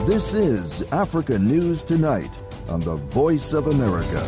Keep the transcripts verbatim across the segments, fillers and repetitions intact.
This is Africa News Tonight on the Voice of America.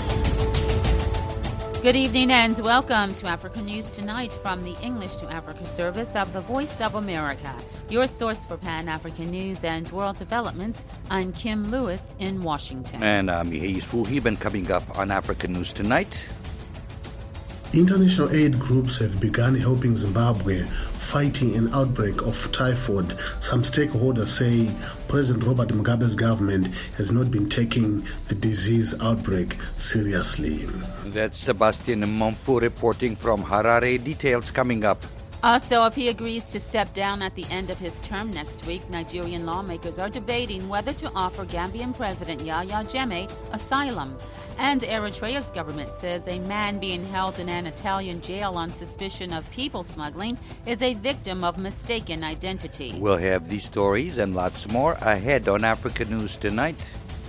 Good evening and welcome to Africa News Tonight from the English to Africa service of the Voice of America, your source for Pan-African news and world developments. I'm Kim Lewis in Washington. And I'm Mihais Wuhib, coming up on Africa News Tonight. International aid groups have begun helping Zimbabwe fighting an outbreak of typhoid. Some stakeholders say President Robert Mugabe's government has not been taking the disease outbreak seriously. That's Sebastian Mumfu reporting from Harare. Details coming up. Also, if he agrees to step down at the end of his term next week, Nigerian lawmakers are debating whether to offer Gambian President Yahya Jammeh asylum. And Eritrea's government says a man being held in an Italian jail on suspicion of people smuggling is a victim of mistaken identity. We'll have these stories and lots more ahead on Africa News Tonight.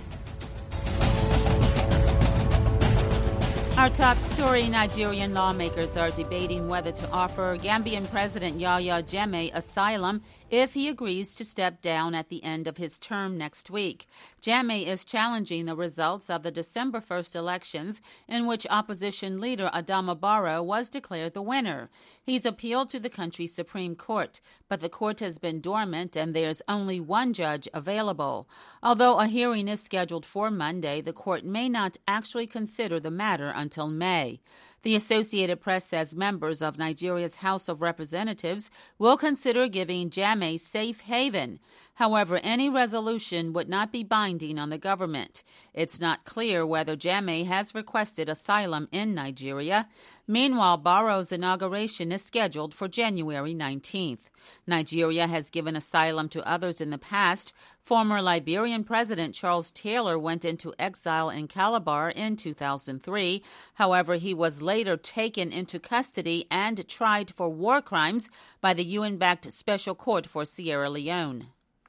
Our top story, Nigerian lawmakers are debating whether to offer Gambian President Yahya Jammeh asylum if he agrees to step down at the end of his term next week. Jammeh is challenging the results of the December first elections in which opposition leader Adama Barrow was declared the winner. He's appealed to the country's Supreme Court, but the court has been dormant and there's only one judge available. Although a hearing is scheduled for Monday, the court may not actually consider the matter until May. The Associated Press says members of Nigeria's House of Representatives will consider giving Jammeh safe haven. However, any resolution would not be binding on the government. It's not clear whether Jammeh has requested asylum in Nigeria. Meanwhile, Barrow's inauguration is scheduled for January nineteenth. Nigeria has given asylum to others in the past. Former Liberian President Charles Taylor went into exile in Calabar in two thousand three. However, he was later taken into custody and tried for war crimes by the U N-backed Special Court for Sierra Leone.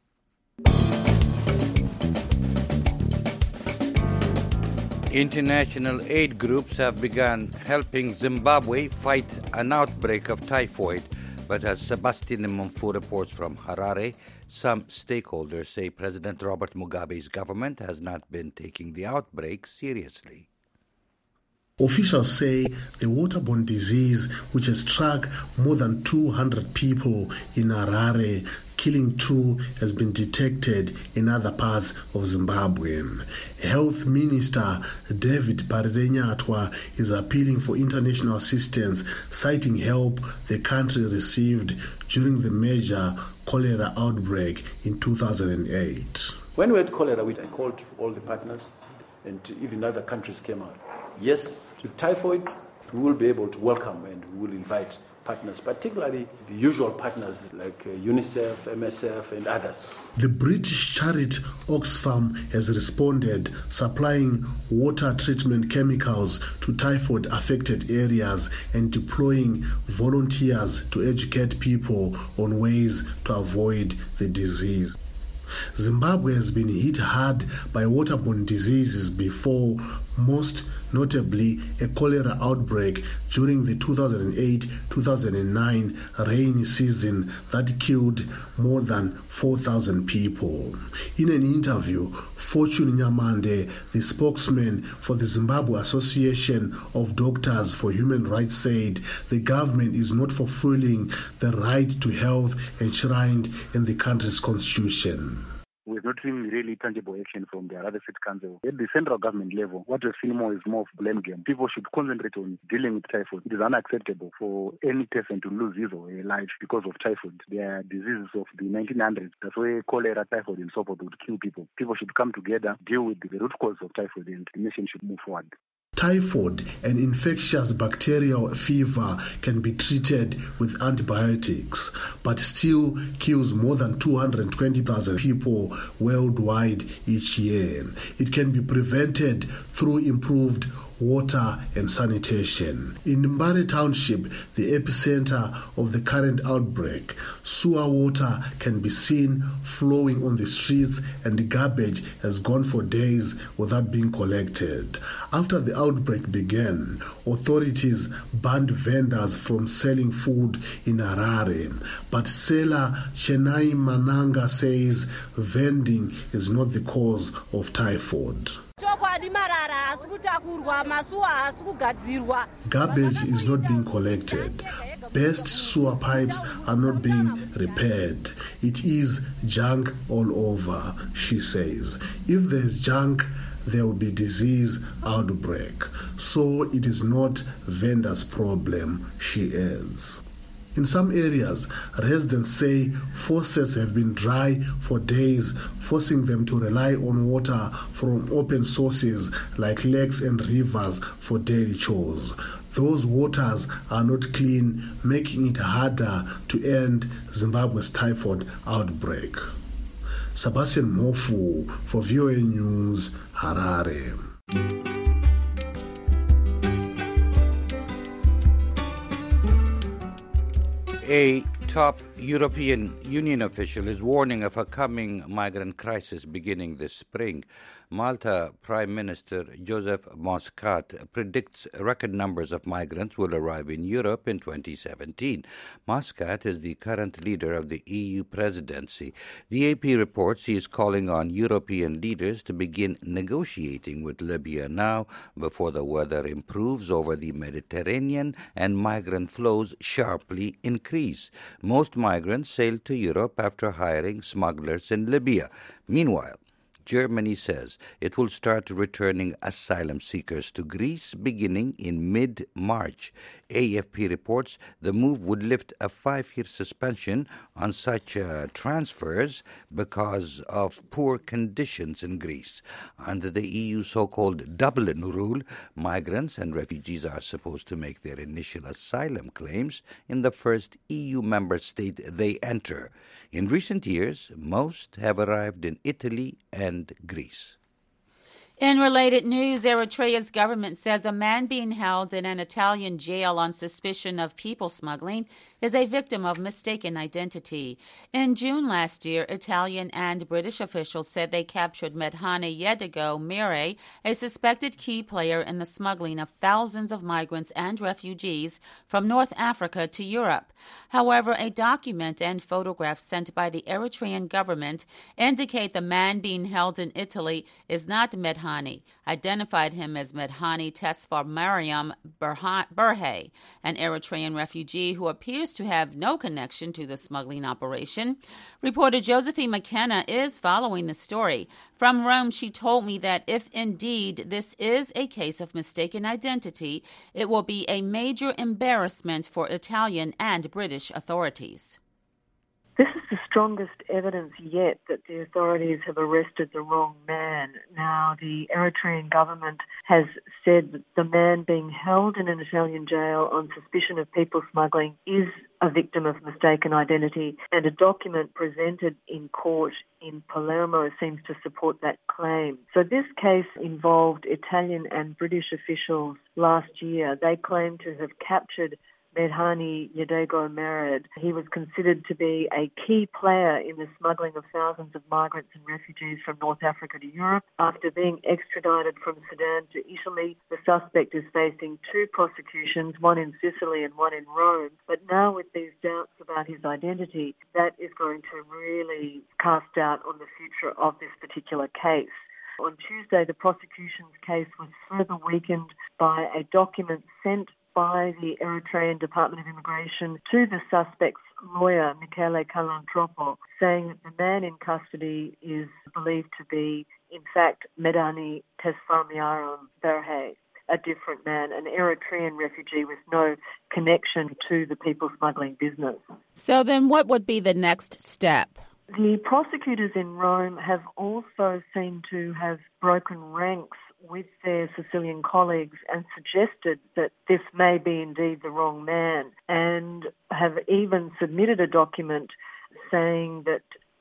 International aid groups have begun helping Zimbabwe fight an outbreak of typhoid. But as Sebastian Mumfu reports from Harare, some stakeholders say President Robert Mugabe's government has not been taking the outbreak seriously. Officials say the waterborne disease, which has struck more than two hundred people in Harare, killing two, has been detected in other parts of Zimbabwe. Health Minister David Parirenyatwa is appealing for international assistance, citing help the country received during the major cholera outbreak in two thousand eight. When we had cholera, I called all the partners, and even other countries came out. Yes, with typhoid, we will be able to welcome and we will invite partners, particularly the usual partners like uh, UNICEF, M S F, and others. The British charity Oxfam has responded, supplying water treatment chemicals to typhoid-affected areas and deploying volunteers to educate people on ways to avoid the disease. Zimbabwe has been hit hard by waterborne diseases before, most notably a cholera outbreak during the two thousand eight two thousand nine rainy season that killed more than four thousand people. In an interview, Fortune Nyamande, the spokesman for the Zimbabwe Association of Doctors for Human Rights, said the government is not fulfilling the right to health enshrined in the country's constitution. We've not seen really tangible action from the Harare City Council. At the central government level, what we've seen more is more of blame game. People should concentrate on dealing with typhoid. It is unacceptable for any person to lose his or her life because of typhoid. They are diseases of the nineteen hundreds. That's why cholera, typhoid, and so forth would kill people. People should come together, deal with the root cause of typhoid, and the nation should move forward. Typhoid, an infectious bacterial fever, can be treated with antibiotics, but still kills more than two hundred twenty thousand people worldwide each year. It can be prevented through improved water and sanitation. In Mbare Township, the epicenter of the current outbreak, sewer water can be seen flowing on the streets and the garbage has gone for days without being collected. After the outbreak began, authorities banned vendors from selling food in Harare. But seller Chenai Mananga says vending is not the cause of typhoid. Garbage is not being collected. Burst sewer pipes are not being repaired. It is junk all over, she says. If there's junk, there will be disease outbreak. So it is not vendors' problem, she adds. In some areas, residents say faucets have been dry for days, forcing them to rely on water from open sources like lakes and rivers for daily chores. Those waters are not clean, making it harder to end Zimbabwe's typhoid outbreak. Sebastian Mofu for V O A News, Harare. A top European Union official is warning of a coming migrant crisis beginning this spring. Malta Prime Minister Joseph Muscat predicts record numbers of migrants will arrive in Europe in twenty seventeen. Muscat is the current leader of the E U presidency. The A P reports he is calling on European leaders to begin negotiating with Libya now before the weather improves over the Mediterranean and migrant flows sharply increase. Most migrants sailed to Europe after hiring smugglers in Libya. Meanwhile, Germany says it will start returning asylum seekers to Greece beginning in mid-March. A F P reports the move would lift a five-year suspension on such uh, transfers because of poor conditions in Greece. Under the E U so-called Dublin rule, migrants and refugees are supposed to make their initial asylum claims in the first E U member state they enter. In recent years, most have arrived in Italy and Greece. In related news, Eritrea's government says a man being held in an Italian jail on suspicion of people smuggling is a victim of mistaken identity. In June last year, Italian and British officials said they captured Medhane Yedigo Mire, a suspected key player in the smuggling of thousands of migrants and refugees from North Africa to Europe. However, a document and photographs sent by the Eritrean government indicate the man being held in Italy is not Medhane. Identified him as Medhane Tesfar Mariam Berhe, an Eritrean refugee who appears to have no connection to the smuggling operation. Reporter Josephine McKenna is following the story. From Rome, she told me that if indeed this is a case of mistaken identity, it will be a major embarrassment for Italian and British authorities. This is the strongest evidence yet that the authorities have arrested the wrong man. Now, the Eritrean government has said that the man being held in an Italian jail on suspicion of people smuggling is a victim of mistaken identity, and a document presented in court in Palermo seems to support that claim. So this case involved Italian and British officials last year. They claim to have captured Medhane Yedigo Mire. He was considered to be a key player in the smuggling of thousands of migrants and refugees from North Africa to Europe. After being extradited from Sudan to Italy, the suspect is facing two prosecutions, one in Sicily and one in Rome. But now with these doubts about his identity, that is going to really cast doubt on the future of this particular case. On Tuesday, the prosecution's case was further weakened by a document sent by the Eritrean Department of Immigration to the suspect's lawyer, Michele Calantropo, saying that the man in custody is believed to be, in fact, Medhane Tesfar Mariam Berhe, a different man, an Eritrean refugee with no connection to the people smuggling business. So then what would be the next step? The prosecutors in Rome have also seemed to have broken ranks with their Sicilian colleagues and suggested that this may be indeed the wrong man, and have even submitted a document saying that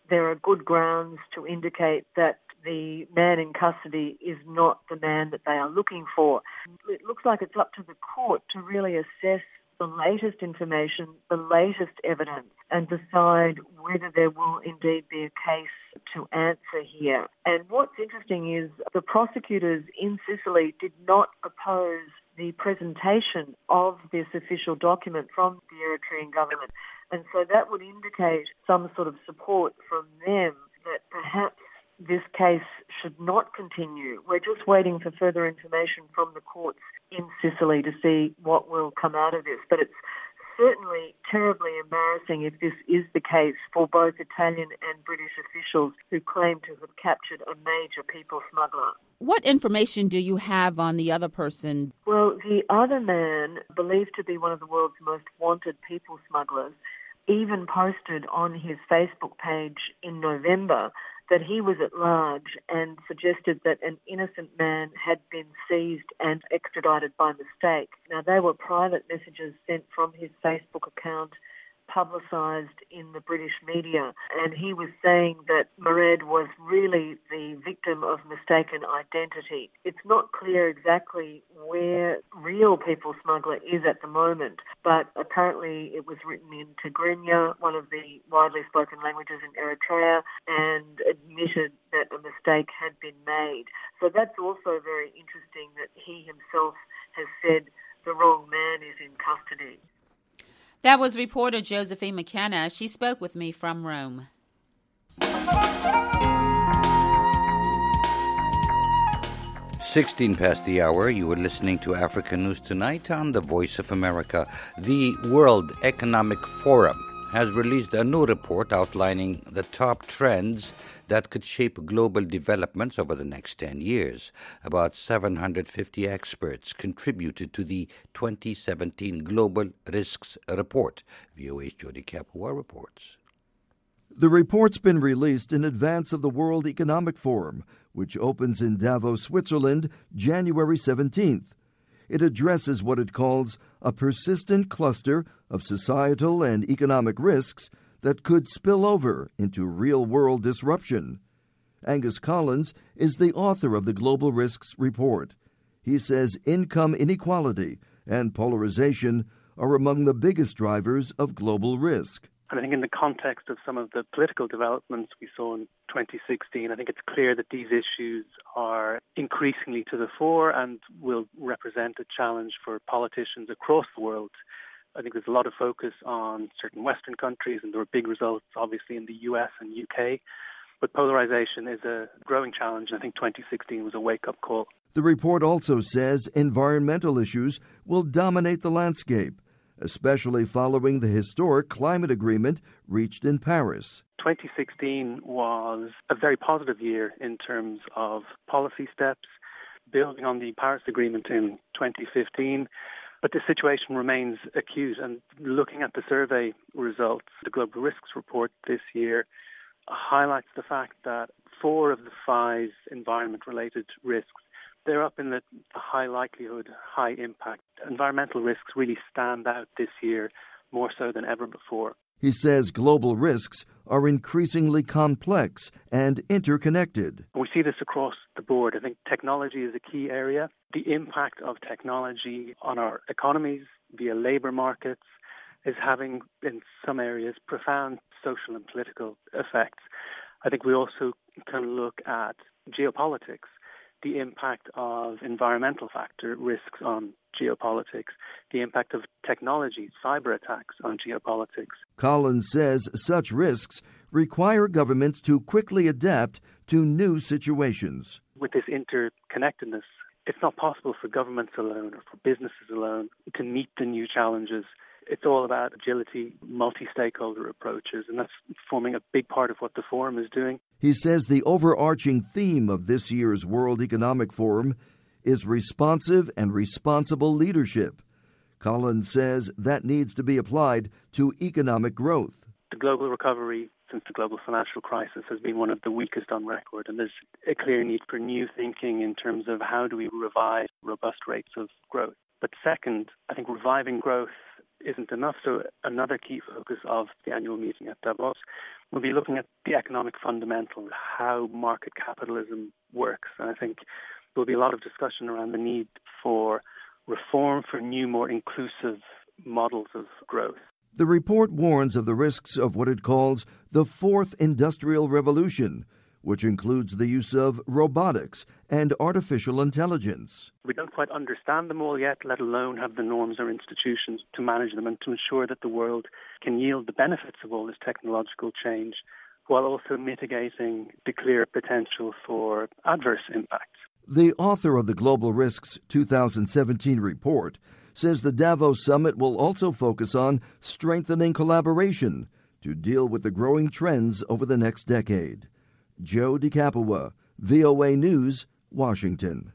there are good grounds to indicate that the man in custody is not the man that they are looking for. It looks like it's up to the court to really assess the latest information, the latest evidence, and decide whether there will indeed be a case to answer here. And what's interesting is the prosecutors in Sicily did not oppose the presentation of this official document from the Eritrean government. And so that would indicate some sort of support from them that perhaps this case should not continue. We're just waiting for further information from the courts in Sicily to see what will come out of this. But it's certainly terribly embarrassing if this is the case for both Italian and British officials who claim to have captured a major people smuggler. What information do you have on the other person? Well, the other man, believed to be one of the world's most wanted people smugglers, even posted on his Facebook page in November that he was at large and suggested that an innocent man had been seized and extradited by mistake. Now, they were private messages sent from his Facebook account, publicised in the British media, and he was saying that Murad was really the victim of mistaken identity. It's not clear exactly where real people smuggler is at the moment, but apparently it was written in Tigrinya, one of the widely spoken languages in Eritrea, and admitted that a mistake had been made. So that's also very interesting that he himself has said the wrong man is in custody. That was reporter Josephine McKenna. She spoke with me from Rome. sixteen past the hour, you were listening to Africa News Tonight on the Voice of America. The World Economic Forum has released a new report outlining the top trends that could shape global developments over the next ten years. About seven hundred fifty experts contributed to the twenty seventeen Global Risks Report. V O A's Jody Capua reports. The report's been released in advance of the World Economic Forum, which opens in Davos, Switzerland, January seventeenth. It addresses what it calls a persistent cluster of societal and economic risks that could spill over into real-world disruption. Angus Collins is the author of the Global Risks Report. He says income inequality and polarization are among the biggest drivers of global risk. And I think in the context of some of the political developments we saw in twenty sixteen, I think it's clear that these issues are increasingly to the fore and will represent a challenge for politicians across the world. I think there's a lot of focus on certain Western countries, and there were big results, obviously, in the U S and U K. But polarization is a growing challenge, and I think twenty sixteen was a wake-up call. The report also says environmental issues will dominate the landscape, especially following the historic climate agreement reached in Paris. twenty sixteen was a very positive year in terms of policy steps, building on the Paris Agreement in twenty fifteen. But the situation remains acute, and looking at the survey results, the Global Risks Report this year highlights the fact that four of the five environment-related risks, they're up in the high likelihood, high impact. Environmental risks really stand out this year more so than ever before. He says global risks are increasingly complex and interconnected. We see this across the board. I think technology is a key area. The impact of technology on our economies via labour markets is having, in some areas, profound social and political effects. I think we also can look at geopolitics, the impact of environmental factor risks on geopolitics, the impact of technology, cyber attacks on geopolitics. Collins says such risks require governments to quickly adapt to new situations. With this interconnectedness, it's not possible for governments alone or for businesses alone to meet the new challenges. It's all about agility, multi-stakeholder approaches, and that's forming a big part of what the forum is doing. He says the overarching theme of this year's World Economic Forum is responsive and responsible leadership. Collins says that needs to be applied to economic growth. The global recovery since the global financial crisis has been one of the weakest on record, and there's a clear need for new thinking in terms of how do we revive robust rates of growth. But second, I think reviving growth isn't enough. So another key focus of the annual meeting at Davos will be looking at the economic fundamentals, how market capitalism works. And I think there'll be a lot of discussion around the need for reform, for new, more inclusive models of growth. The report warns of the risks of what it calls the fourth industrial revolution, which includes the use of robotics and artificial intelligence. We don't quite understand them all yet, let alone have the norms or institutions to manage them and to ensure that the world can yield the benefits of all this technological change while also mitigating the clear potential for adverse impacts. The author of the Global Risks two thousand seventeen report says the Davos Summit will also focus on strengthening collaboration to deal with the growing trends over the next decade. Joe DeCapua, V O A News, Washington.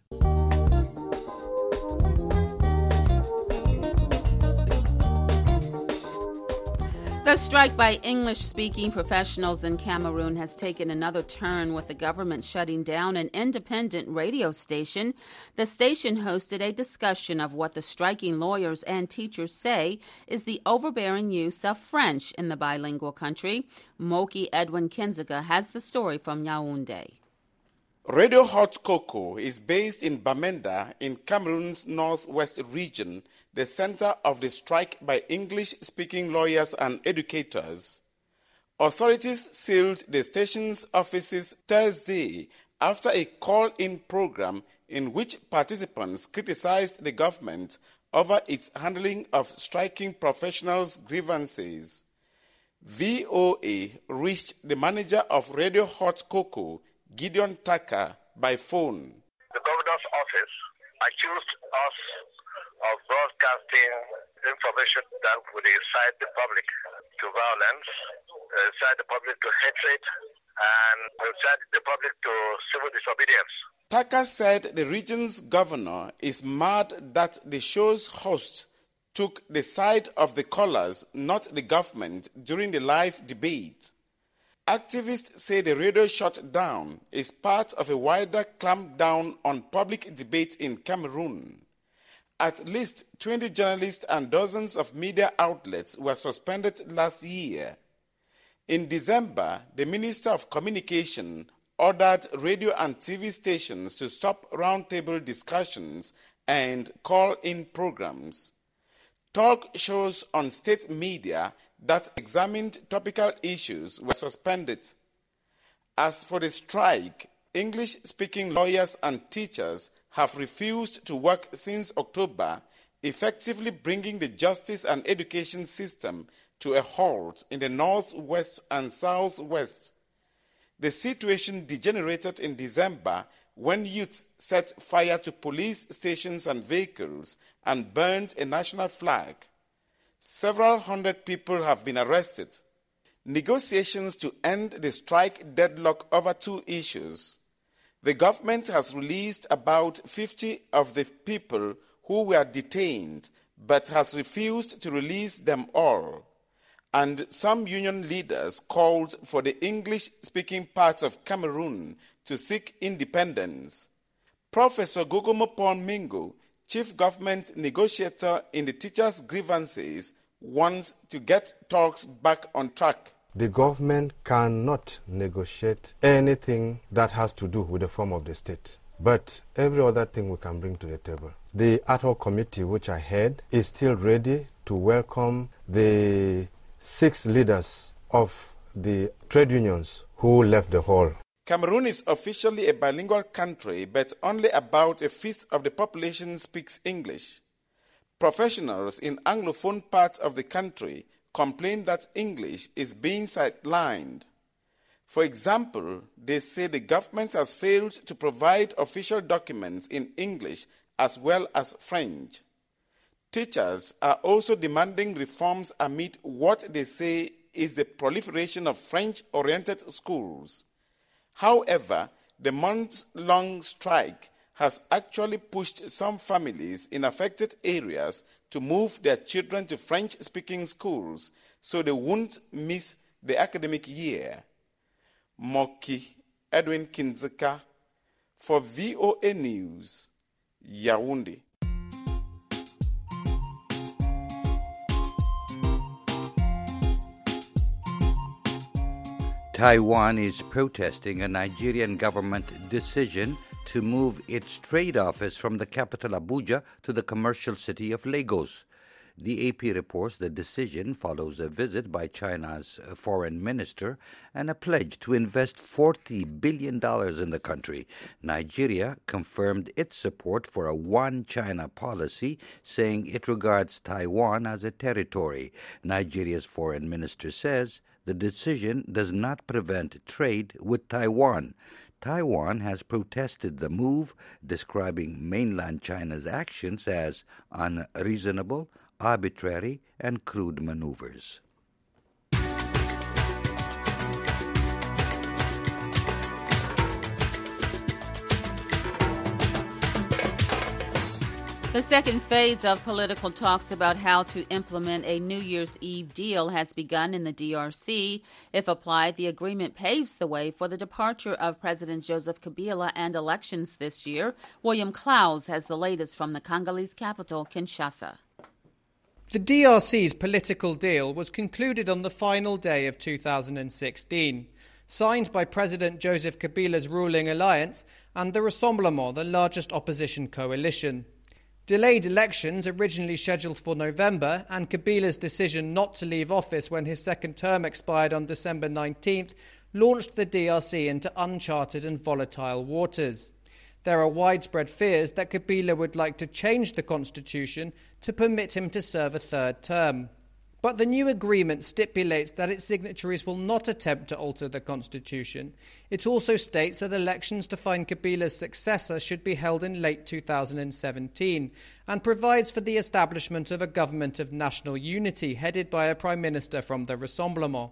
The strike by English-speaking professionals in Cameroon has taken another turn, with the government shutting down an independent radio station. The station hosted a discussion of what the striking lawyers and teachers say is the overbearing use of French in the bilingual country. Moki Edwin Kinziga has the story from Yaoundé. Radio Hot Cocoa is based in Bamenda in Cameroon's northwest region, the center of the strike by English-speaking lawyers and educators. Authorities sealed the station's offices Thursday after a call-in program in which participants criticized the government over its handling of striking professionals' grievances. V O A reached the manager of Radio Hot Cocoa, Gideon Tucker, by phone. The governor's office accused us of broadcasting information that would incite the public to violence, incite the public to hatred, and incite the public to civil disobedience. Tucker said the region's governor is mad that the show's host took the side of the callers, not the government, during the live debate. Activists say the radio shutdown is part of a wider clampdown on public debate in Cameroon. At least twenty journalists and dozens of media outlets were suspended last year. In December, the Minister of Communication ordered radio and T V stations to stop roundtable discussions and call-in programs. Talk shows on state media that examined topical issues were suspended. As for the strike, English-speaking lawyers and teachers have refused to work since October, effectively bringing the justice and education system to a halt in the northwest and southwest. The situation degenerated in December when youths set fire to police stations and vehicles and burned a national flag. Several hundred people have been arrested. Negotiations to end the strike deadlock over two issues. The government has released about fifty of the people who were detained, but has refused to release them all. And some union leaders called for the English-speaking parts of Cameroon to seek independence. Professor Gogomopon Mingo, chief government negotiator in the teachers' grievances, wants to get talks back on track. The government cannot negotiate anything that has to do with the form of the state, but every other thing we can bring to the table. The ad hoc committee, which I head, is still ready to welcome the six leaders of the trade unions who left the hall. Cameroon is officially a bilingual country, but only about a fifth of the population speaks English. Professionals in Anglophone parts of the country complain that English is being sidelined. For example, they say the government has failed to provide official documents in English as well as French. Teachers are also demanding reforms amid what they say is the proliferation of French-oriented schools. However, the months-long strike has actually pushed some families in affected areas to move their children to French-speaking schools so they won't miss the academic year. Moki Edwin Kinziga for V O A News, Yaoundé. Taiwan is protesting a Nigerian government decision to move its trade office from the capital Abuja to the commercial city of Lagos. The A P reports the decision follows a visit by China's foreign minister and a pledge to invest forty billion dollars in the country. Nigeria confirmed its support for a one China policy, saying it regards Taiwan as a territory. Nigeria's foreign minister says the decision does not prevent trade with Taiwan. Taiwan has protested the move, describing mainland China's actions as unreasonable, arbitrary, and crude maneuvers. The second phase of political talks about how to implement a New Year's Eve deal has begun in the D R C. If applied, the agreement paves the way for the departure of President Joseph Kabila and elections this year. William Klaus has the latest from the Congolese capital, Kinshasa. The D R C's political deal was concluded on the final day of two thousand sixteen, signed by President Joseph Kabila's ruling alliance and the Rassemblement, the largest opposition coalition. Delayed elections, originally scheduled for November, and Kabila's decision not to leave office when his second term expired on December nineteenth, launched the D R C into uncharted and volatile waters. There are widespread fears that Kabila would like to change the constitution to permit him to serve a third term. But the new agreement stipulates that its signatories will not attempt to alter the constitution. It also states that elections to find Kabila's successor should be held in late two thousand seventeen and provides for the establishment of a government of national unity headed by a prime minister from the Rassemblement.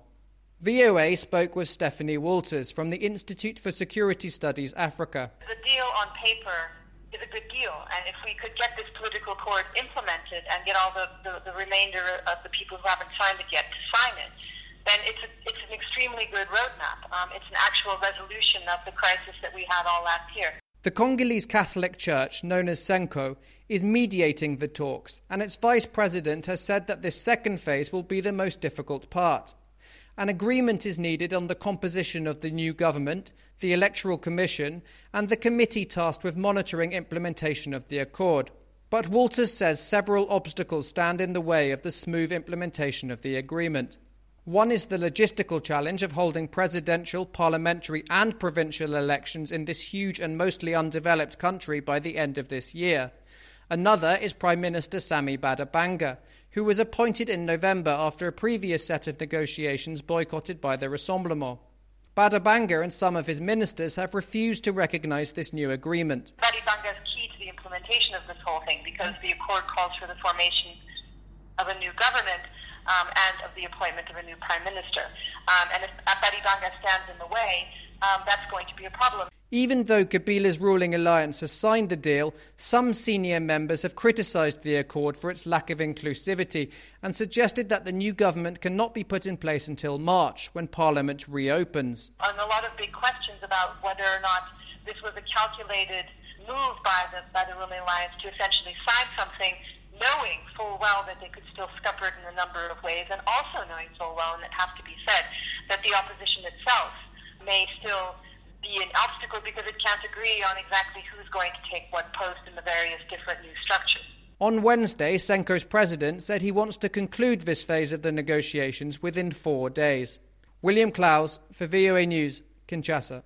V O A spoke with Stephanie Walters from the Institute for Security Studies Africa. The deal on paper is a good deal, and if we could get this political accord implemented and get all the, the, the remainder of the people who haven't signed it yet to sign it, then it's a, it's an extremely good roadmap. Um, it's an actual resolution of the crisis that we had all last year. The Congolese Catholic Church, known as Senko, is mediating the talks, and its vice president has said that this second phase will be the most difficult part. An agreement is needed on the composition of the new government, the Electoral Commission, and the committee tasked with monitoring implementation of the accord. But Walters says several obstacles stand in the way of the smooth implementation of the agreement. One is the logistical challenge of holding presidential, parliamentary, and provincial elections in this huge and mostly undeveloped country by the end of this year. Another is Prime Minister Sami Badabanga, who was appointed in November after a previous set of negotiations boycotted by the Rassemblement. Badabanga and some of his ministers have refused to recognise this new agreement. Badabanga is key to the implementation of this whole thing because the accord calls for the formation of a new government um, and of the appointment of a new prime minister. Um, and if Badabanga stands in the way, um, that's going to be a problem. Even though Kabila's ruling alliance has signed the deal, some senior members have criticised the accord for its lack of inclusivity and suggested that the new government cannot be put in place until March, when Parliament reopens. On a lot of big questions about whether or not this was a calculated move by the, by the ruling alliance to essentially sign something, knowing full well that they could still scupper it in a number of ways, and also knowing full well, and it has to be said, that the opposition itself may still be an obstacle because it can't agree on exactly who's going to take what post in the various different new structures. On Wednesday, Senko's president said he wants to conclude this phase of the negotiations within four days. William Klaus for V O A News, Kinshasa.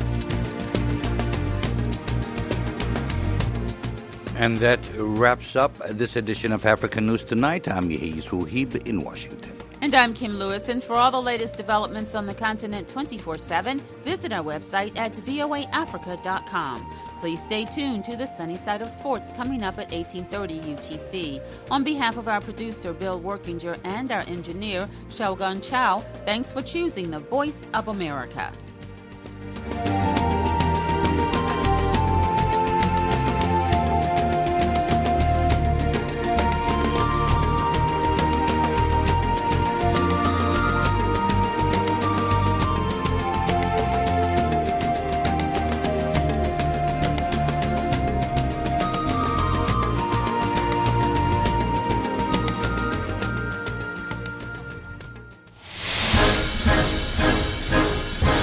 And that wraps up this edition of African News Tonight. I'm Yehiz Wuhib in Washington. And I'm Kim Lewis, and for all the latest developments on the continent twenty-four seven, visit our website at V O A Africa dot com. Please stay tuned to the Sunny Side of Sports coming up at eighteen thirty U T C. On behalf of our producer, Bill Workinger, and our engineer, Xiaogan Chow, thanks for choosing the Voice of America.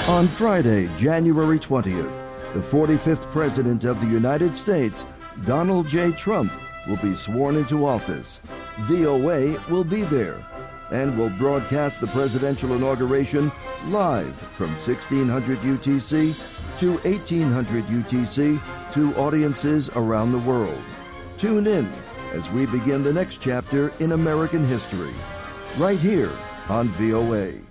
On Friday, January twentieth, the forty-fifth President of the United States, Donald J. Trump, will be sworn into office. V O A will be there and will broadcast the presidential inauguration live from sixteen hundred U T C to eighteen hundred U T C to audiences around the world. Tune in as we begin the next chapter in American history, right here on V O A.